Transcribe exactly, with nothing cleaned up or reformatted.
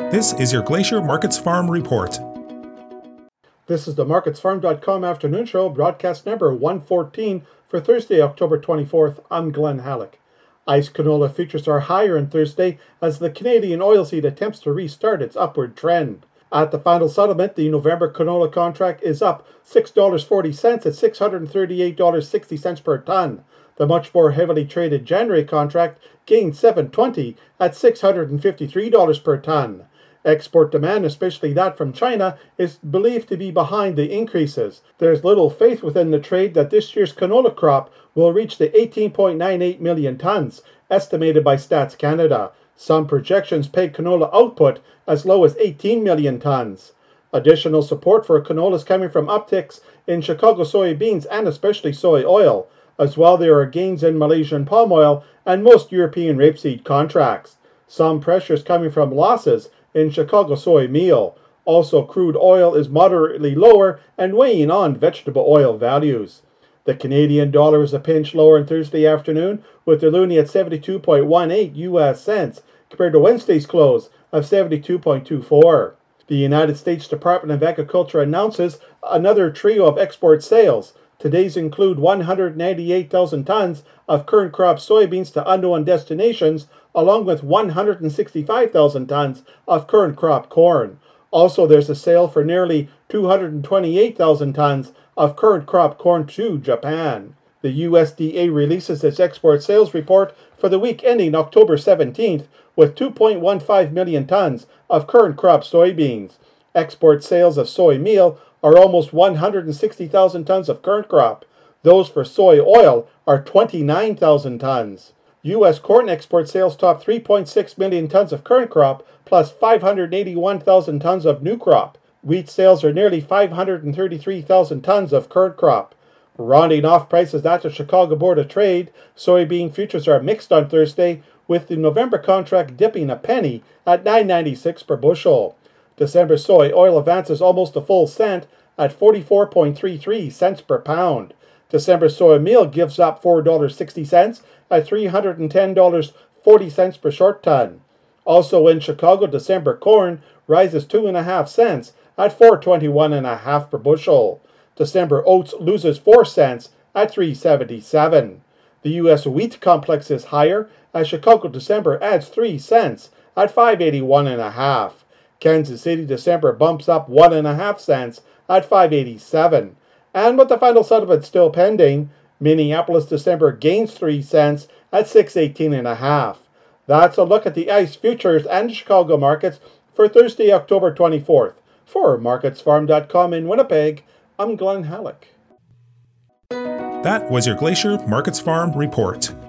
This is your Glacier Markets Farm Report. This is the markets farm dot com afternoon show, broadcast number one fourteen for Thursday, October twenty-fourth. I'm Glenn Halleck. ICE canola futures are higher on Thursday as the Canadian oilseed attempts to restart its upward trend. At the final settlement, the November canola contract is up six dollars and forty cents at six hundred thirty-eight dollars and sixty cents per ton. The much more heavily traded January contract gained seven dollars and twenty cents at six hundred fifty-three dollars per ton. Export demand, especially that from China, is believed to be behind the increases. There is little faith within the trade that this year's canola crop will reach the eighteen point nine eight million tons, estimated by Stats Canada. Some projections peg canola output as low as eighteen million tons. Additional support for canola is coming from upticks in Chicago soybeans and especially soy oil. As well, there are gains in Malaysian palm oil and most European rapeseed contracts. Some pressures coming from losses in Chicago soy meal. Also, crude oil is moderately lower and weighing on vegetable oil values. The Canadian dollar is a pinch lower on Thursday afternoon, with the loonie at seventy-two point one eight U S cents compared to Wednesday's close of seventy-two point two four. The United States Department of Agriculture announces another trio of export sales. Today's include one hundred ninety-eight thousand tons of current crop soybeans to unknown destinations, along with one hundred sixty-five thousand tons of current crop corn. Also, there's a sale for nearly two hundred twenty-eight thousand tons of current crop corn to Japan. The U S D A releases its export sales report for the week ending October seventeenth with two point one five million tons of current crop soybeans. Export sales of soy meal are almost one hundred sixty thousand tons of current crop. Those for soy oil are twenty-nine thousand tons. U S corn export sales top three point six million tons of current crop plus five hundred eighty-one thousand tons of new crop. Wheat sales are nearly five hundred thirty-three thousand tons of current crop. Rounding off prices at the Chicago Board of Trade, soybean futures are mixed on Thursday, with the November contract dipping a penny at nine ninety-six per bushel. December soy oil advances almost a full cent at forty-four point three three cents per pound. December soy meal gives up four dollars and sixty cents at three hundred ten dollars and forty cents per short ton. Also in Chicago, December corn rises two point five cents at four twenty-one point five per bushel. December oats loses four cents at three seventy-seven. The U S wheat complex is higher as Chicago December adds three cents at five eighty-one point five. Kansas City December bumps up one point five cents at five eighty-seven. And with the final settlement still pending, Minneapolis December gains three cents at six eighteen point five. That's a look at the ICE futures and Chicago markets for Thursday, October twenty-fourth. For markets farm dot com in Winnipeg, I'm Glenn Halleck. That was your Glacier Markets Farm Report.